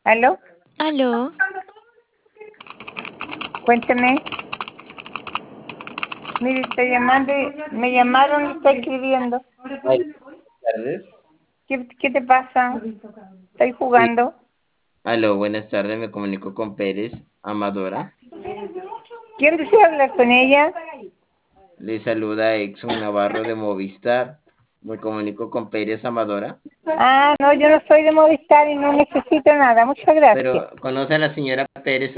¿Aló? Aló, Cuénteme. Mire, estoy llamando me llamaron y estoy escribiendo. Ay, buenas tardes. ¿Qué te pasa? Estoy Sí, jugando. aló, buenas tardes. Me comunico con Pérez Amadora. ¿Quién desea hablar con ella? Le saluda Exxon Navarro de Movistar. Me comunico con Pérez Amadora. Ah, no, yo no soy de Movistar y no necesito nada. Muchas gracias. Pero conoce a la señora Pérez